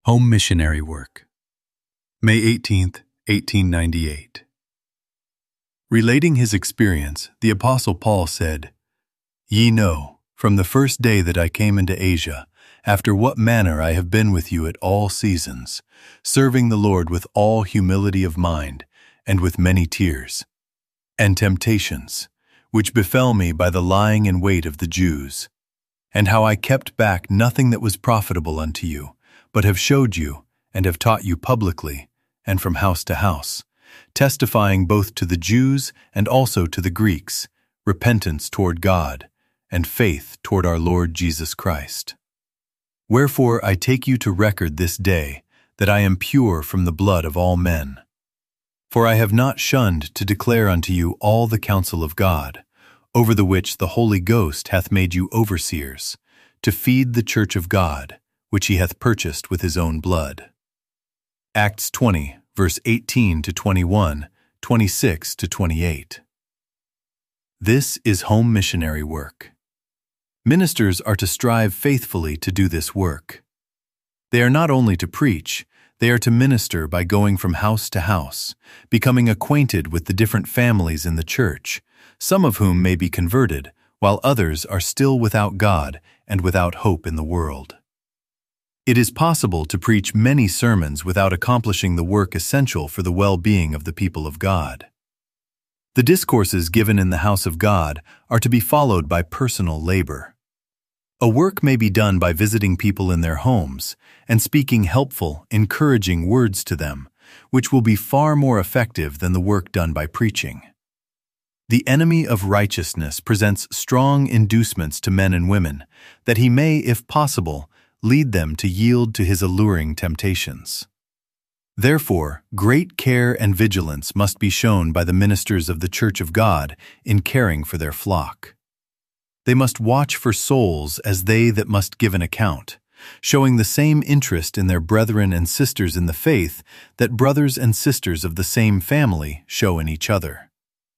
Home Missionary Work. May 18, 1898. Relating his experience, the Apostle Paul said, "Ye know, from the first day that I came into Asia, after what manner I have been with you at all seasons, serving the Lord with all humility of mind, and with many tears, and temptations, which befell me by the lying in wait of the Jews, and how I kept back nothing that was profitable unto you, but have showed you, and have taught you publicly, and from house to house, testifying both to the Jews and also to the Greeks, repentance toward God, and faith toward our Lord Jesus Christ. Wherefore I take you to record this day, that I am pure from the blood of all men. For I have not shunned to declare unto you all the counsel of God, over the which the Holy Ghost hath made you overseers, to feed the church of God, which he hath purchased with his own blood." Acts 20, verse 18 to 21, 26 to 28. This is home missionary work. Ministers are to strive faithfully to do this work. They are not only to preach, they are to minister by going from house to house, becoming acquainted with the different families in the church, some of whom may be converted, while others are still without God and without hope in the world. It is possible to preach many sermons without accomplishing the work essential for the well-being of the people of God. The discourses given in the house of God are to be followed by personal labor. A work may be done by visiting people in their homes and speaking helpful, encouraging words to them, which will be far more effective than the work done by preaching. The enemy of righteousness presents strong inducements to men and women that he may, if possible, lead them to yield to his alluring temptations. Therefore, great care and vigilance must be shown by the ministers of the Church of God in caring for their flock. They must watch for souls as they that must give an account, showing the same interest in their brethren and sisters in the faith that brothers and sisters of the same family show in each other.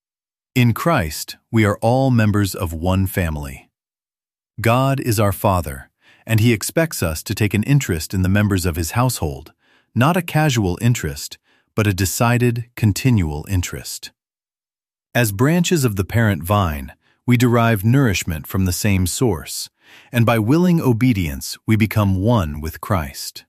In Christ, we are all members of one family. God is our Father, and he expects us to take an interest in the members of his household, not a casual interest, but a decided, continual interest. As branches of the parent vine, we derive nourishment from the same source, and by willing obedience we become one with Christ.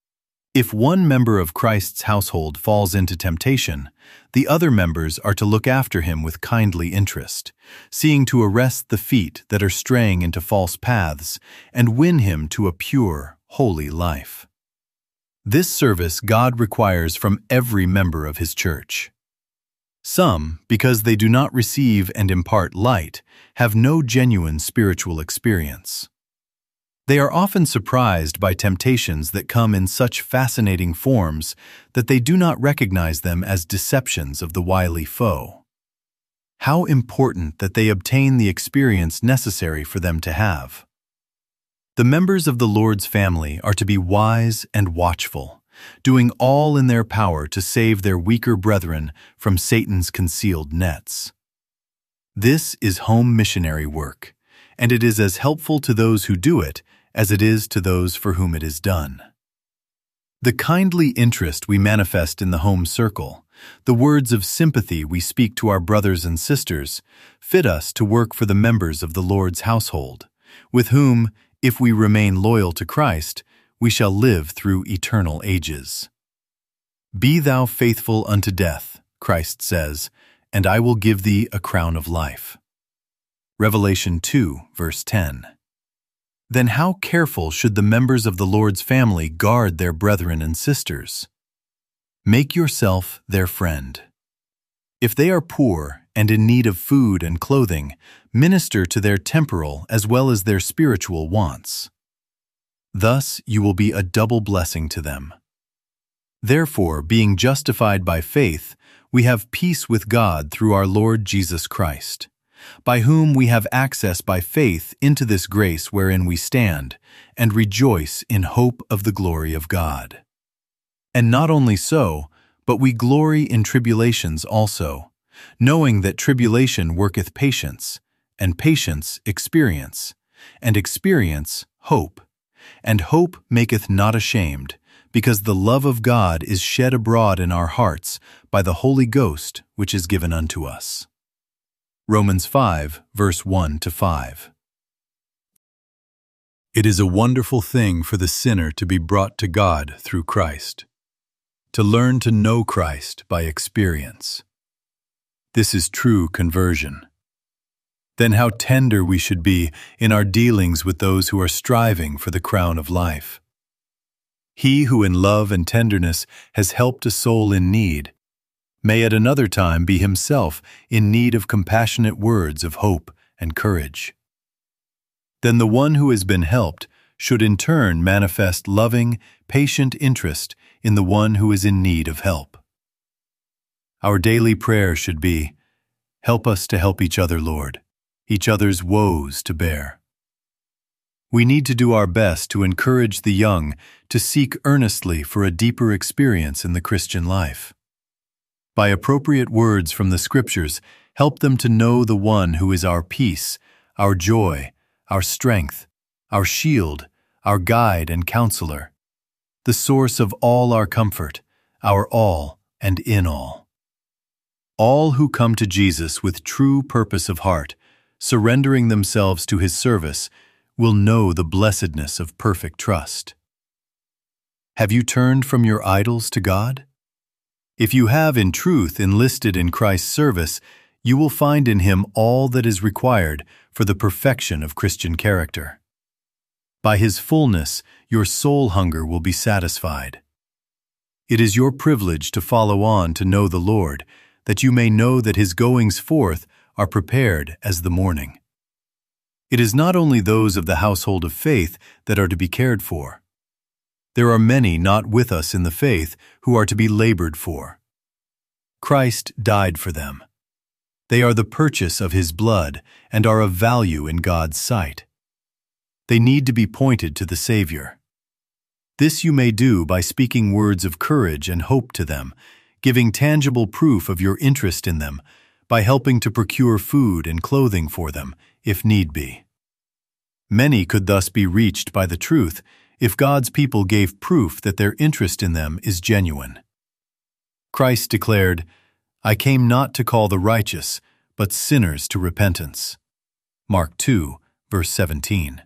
If one member of Christ's household falls into temptation, the other members are to look after him with kindly interest, seeing to arrest the feet that are straying into false paths and win him to a pure, holy life. This service God requires from every member of his church. Some, because they do not receive and impart light, have no genuine spiritual experience. They are often surprised by temptations that come in such fascinating forms that they do not recognize them as deceptions of the wily foe. How important that they obtain the experience necessary for them to have. The members of the Lord's family are to be wise and watchful, doing all in their power to save their weaker brethren from Satan's concealed nets. This is home missionary work, and it is as helpful to those who do it as it is to those for whom it is done. The kindly interest we manifest in the home circle, the words of sympathy we speak to our brothers and sisters, fit us to work for the members of the Lord's household, with whom, if we remain loyal to Christ, we shall live through eternal ages. "Be thou faithful unto death," Christ says, "and I will give thee a crown of life." Revelation 2, verse 10. Then how careful should the members of the Lord's family guard their brethren and sisters? Make yourself their friend. If they are poor and in need of food and clothing, minister to their temporal as well as their spiritual wants. Thus you will be a double blessing to them. Therefore, being justified by faith, we have peace with God through our Lord Jesus Christ, by whom we have access by faith into this grace wherein we stand, and rejoice in hope of the glory of God. And not only so, but we glory in tribulations also, knowing that tribulation worketh patience, and patience experience, and experience hope. And hope maketh not ashamed, because the love of God is shed abroad in our hearts by the Holy Ghost which is given unto us. Romans 5, verse 1-5. It is a wonderful thing for the sinner to be brought to God through Christ, to learn to know Christ by experience. This is true conversion. Then how tender we should be in our dealings with those who are striving for the crown of life. He who in love and tenderness has helped a soul in need may at another time be himself in need of compassionate words of hope and courage. Then the one who has been helped should in turn manifest loving, patient interest in the one who is in need of help. Our daily prayer should be, "Help us to help each other, Lord, each other's woes to bear." We need to do our best to encourage the young to seek earnestly for a deeper experience in the Christian life. By appropriate words from the Scriptures, help them to know the one who is our peace, our joy, our strength, our shield, our guide and counselor, the source of all our comfort, our all and in all. All who come to Jesus with true purpose of heart, surrendering themselves to His service, will know the blessedness of perfect trust. Have you turned from your idols to God? If you have in truth enlisted in Christ's service, you will find in Him all that is required for the perfection of Christian character. By His fullness, your soul hunger will be satisfied. It is your privilege to follow on to know the Lord, that you may know that His goings forth are prepared as the morning. It is not only those of the household of faith that are to be cared for. There are many not with us in the faith who are to be labored for. Christ died for them. They are the purchase of His blood and are of value in God's sight. They need to be pointed to the Savior. This you may do by speaking words of courage and hope to them, giving tangible proof of your interest in them, by helping to procure food and clothing for them, if need be. Many could thus be reached by the truth if God's people gave proof that their interest in them is genuine. Christ declared, "I came not to call the righteous, but sinners to repentance." Mark 2, verse 17.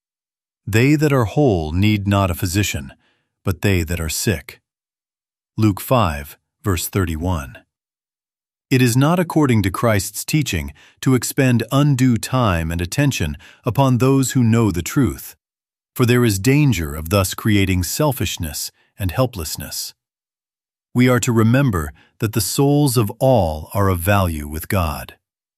They that are whole need not a physician, but they that are sick. Luke 5, verse 31. It is not according to Christ's teaching to expend undue time and attention upon those who know the truth, for there is danger of thus creating selfishness and helplessness. We are to remember that the souls of all are of value with God.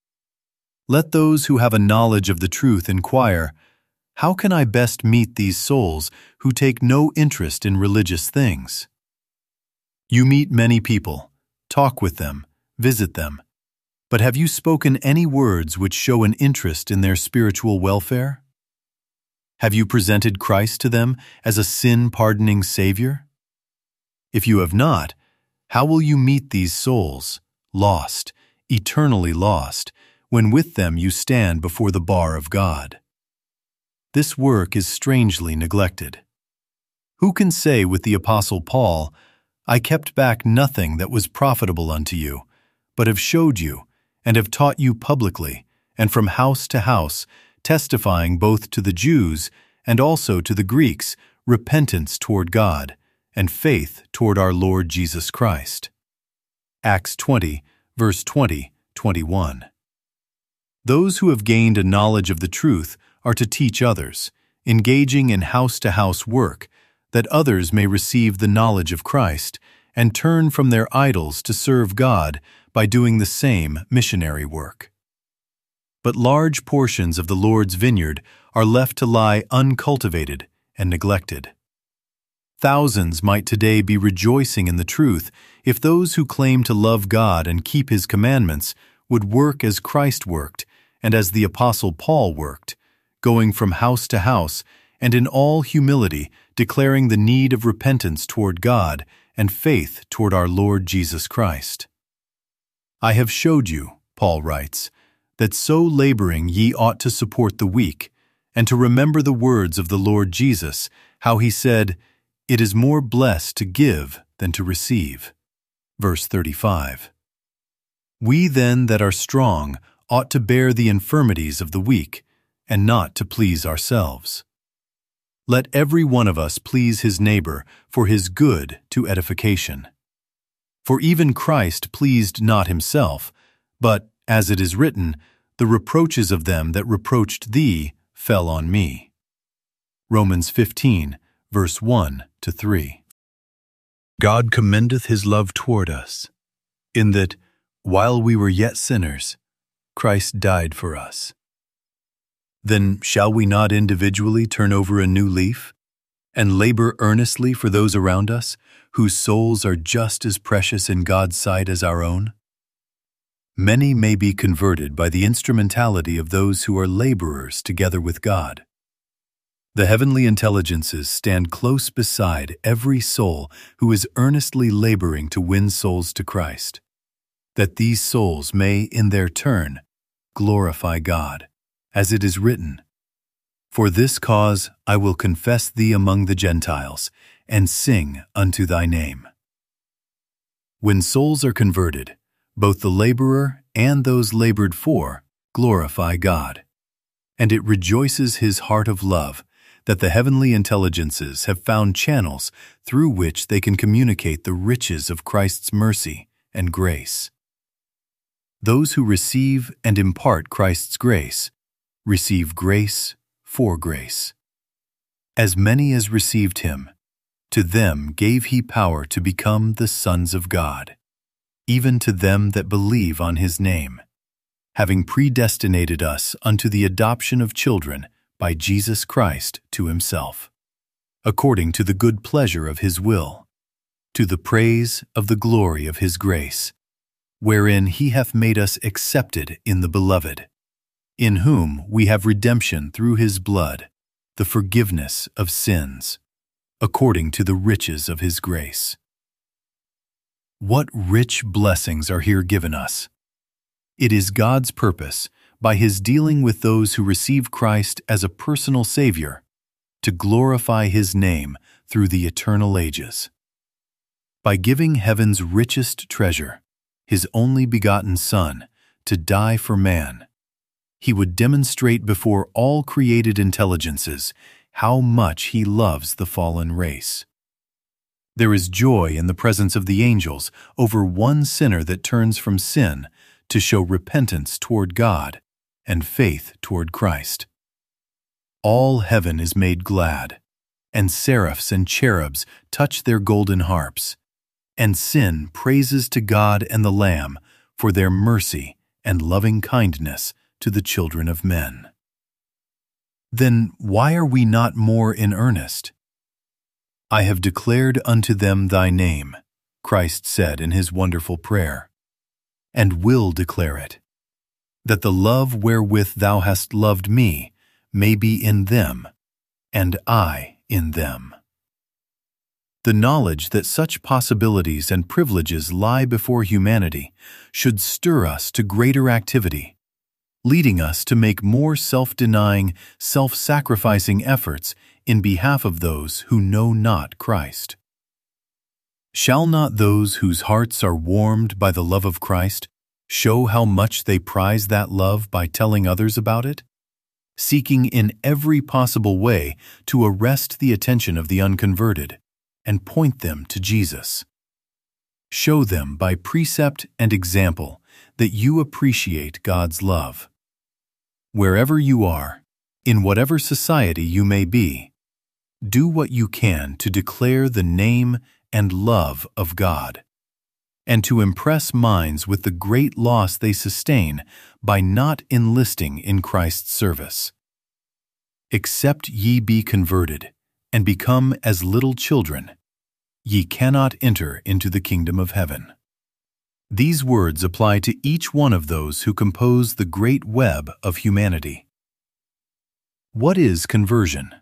Let those who have a knowledge of the truth inquire, "How can I best meet these souls who take no interest in religious things?" You meet many people, talk with them, visit them, but have you spoken any words which show an interest in their spiritual welfare? Have you presented Christ to them as a sin-pardoning Savior? If you have not, how will you meet these souls, lost, eternally lost, when with them you stand before the bar of God? This work is strangely neglected. Who can say with the Apostle Paul, "I kept back nothing that was profitable unto you, but have showed you, and have taught you publicly, and from house to house, testifying both to the Jews and also to the Greeks, repentance toward God, and faith toward our Lord Jesus Christ." Acts 20, verse 20-21. Those who have gained a knowledge of the truth are to teach others, engaging in house-to-house work, that others may receive the knowledge of Christ and turn from their idols to serve God by doing the same missionary work. But large portions of the Lord's vineyard are left to lie uncultivated and neglected. Thousands might today be rejoicing in the truth if those who claim to love God and keep His commandments would work as Christ worked and as the Apostle Paul worked, going from house to house and in all humility declaring the need of repentance toward God and faith toward our Lord Jesus Christ. "I have showed you," Paul writes, "that so laboring ye ought to support the weak, and to remember the words of the Lord Jesus, how He said, It is more blessed to give than to receive. Verse 35. We then that are strong ought to bear the infirmities of the weak, and not to please ourselves. Let every one of us please his neighbor for his good to edification. For even Christ pleased not himself, but, as it is written, the reproaches of them that reproached thee fell on me. Romans 15, verse 1-3. God commendeth his love toward us, in that, while we were yet sinners, Christ died for us. Then shall we not individually turn over a new leaf, and labor earnestly for those around us, whose souls are just as precious in God's sight as our own? Many may be converted by the instrumentality of those who are laborers together with God. The heavenly intelligences stand close beside every soul who is earnestly laboring to win souls to Christ, that these souls may, in their turn, glorify God, as it is written, For this cause I will confess thee among the Gentiles, and sing unto thy name. When souls are converted, both the laborer and those labored for glorify God, and it rejoices his heart of love that the heavenly intelligences have found channels through which they can communicate the riches of Christ's mercy and grace. Those who receive and impart Christ's grace receive grace for grace. As many as received him, to them gave he power to become the sons of God, even to them that believe on his name, having predestinated us unto the adoption of children by Jesus Christ to himself, according to the good pleasure of his will, to the praise of the glory of his grace, wherein he hath made us accepted in the Beloved, in whom we have redemption through his blood, the forgiveness of sins, according to the riches of his grace. What rich blessings are here given us! It is God's purpose, by his dealing with those who receive Christ as a personal Savior, to glorify his name through the eternal ages. By giving heaven's richest treasure, his only begotten Son, to die for man, he would demonstrate before all created intelligences how much he loves the fallen race. There is joy in the presence of the angels over one sinner that turns from sin to show repentance toward God and faith toward Christ. All heaven is made glad, and seraphs and cherubs touch their golden harps, and sin praises to God and the Lamb for their mercy and loving kindness to the children of men. Then why are we not more in earnest? I have declared unto them thy name, Christ said in his wonderful prayer, and will declare it, that the love wherewith thou hast loved me may be in them, and I in them. The knowledge that such possibilities and privileges lie before humanity should stir us to greater activity, leading us to make more self-denying, self-sacrificing efforts in behalf of those who know not Christ. Shall not those whose hearts are warmed by the love of Christ show how much they prize that love by telling others about it, seeking in every possible way to arrest the attention of the unconverted and point them to Jesus? Show them by precept and example that you appreciate God's love. Wherever you are, in whatever society you may be, do what you can to declare the name and love of God, and to impress minds with the great loss they sustain by not enlisting in Christ's service. Except ye be converted, and become as little children, ye cannot enter into the kingdom of heaven. These words apply to each one of those who compose the great web of humanity. What is conversion?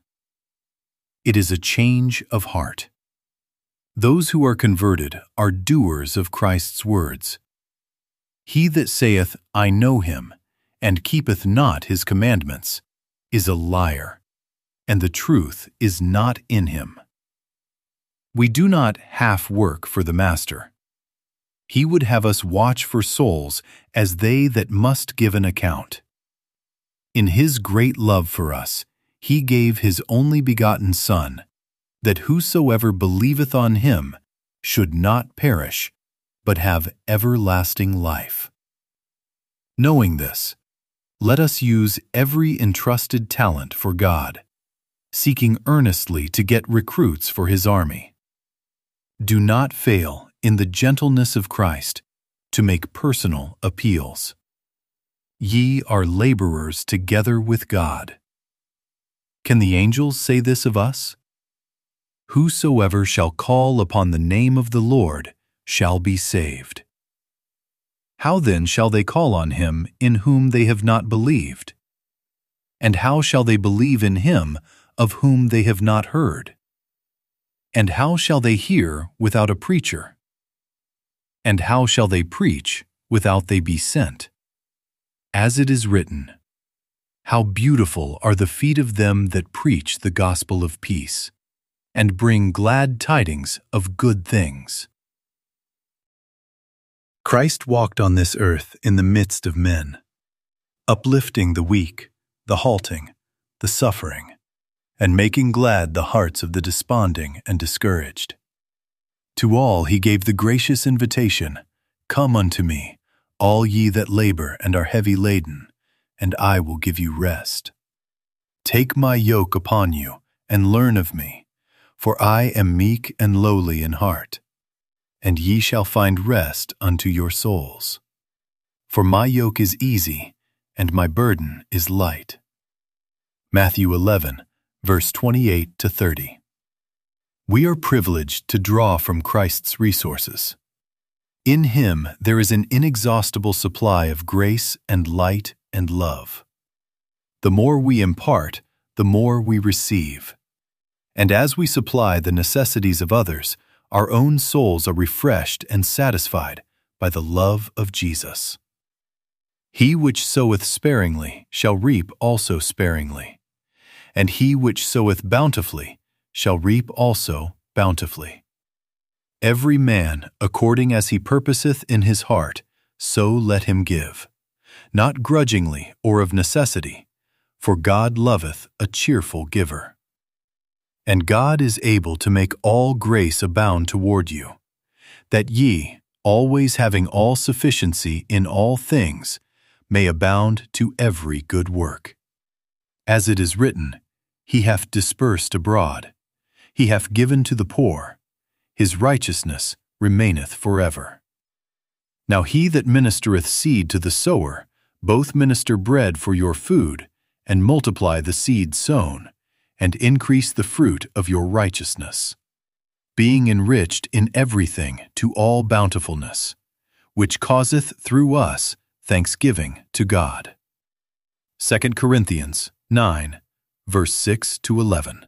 It is a change of heart. Those who are converted are doers of Christ's words. He that saith, I know him, and keepeth not his commandments, is a liar, and the truth is not in him. We do not half work for the Master. He would have us watch for souls as they that must give an account. In His great love for us, He gave His only begotten Son, that whosoever believeth on Him should not perish, but have everlasting life. Knowing this, let us use every entrusted talent for God, seeking earnestly to get recruits for His army. Do not fail in the gentleness of Christ to make personal appeals. Ye are laborers together with God. Can the angels say this of us? Whosoever shall call upon the name of the Lord shall be saved. How then shall they call on Him in whom they have not believed? And how shall they believe in Him of whom they have not heard? And how shall they hear without a preacher? And how shall they preach without they be sent? As it is written, How beautiful are the feet of them that preach the gospel of peace, and bring glad tidings of good things. Christ walked on this earth in the midst of men, uplifting the weak, the halting, the suffering, and making glad the hearts of the desponding and discouraged. To all He gave the gracious invitation, Come unto me, all ye that labor and are heavy laden, and I will give you rest. Take my yoke upon you, and learn of me, for I am meek and lowly in heart, and ye shall find rest unto your souls. For my yoke is easy, and my burden is light. Matthew 11, verse 28-30. We are privileged to draw from Christ's resources. In Him there is an inexhaustible supply of grace and light and love. The more we impart, the more we receive. And as we supply the necessities of others, our own souls are refreshed and satisfied by the love of Jesus. He which soweth sparingly shall reap also sparingly, and he which soweth bountifully shall reap also bountifully. Every man according as he purposeth in his heart, so let him give, not grudgingly or of necessity, for God loveth a cheerful giver. And God is able to make all grace abound toward you, that ye, always having all sufficiency in all things, may abound to every good work. As it is written, He hath dispersed abroad, He hath given to the poor, His righteousness remaineth forever. Now he that ministereth seed to the sower, both minister bread for your food, and multiply the seed sown, and increase the fruit of your righteousness, being enriched in everything to all bountifulness, which causeth through us thanksgiving to God. 2 Corinthians 9, verse 6-11.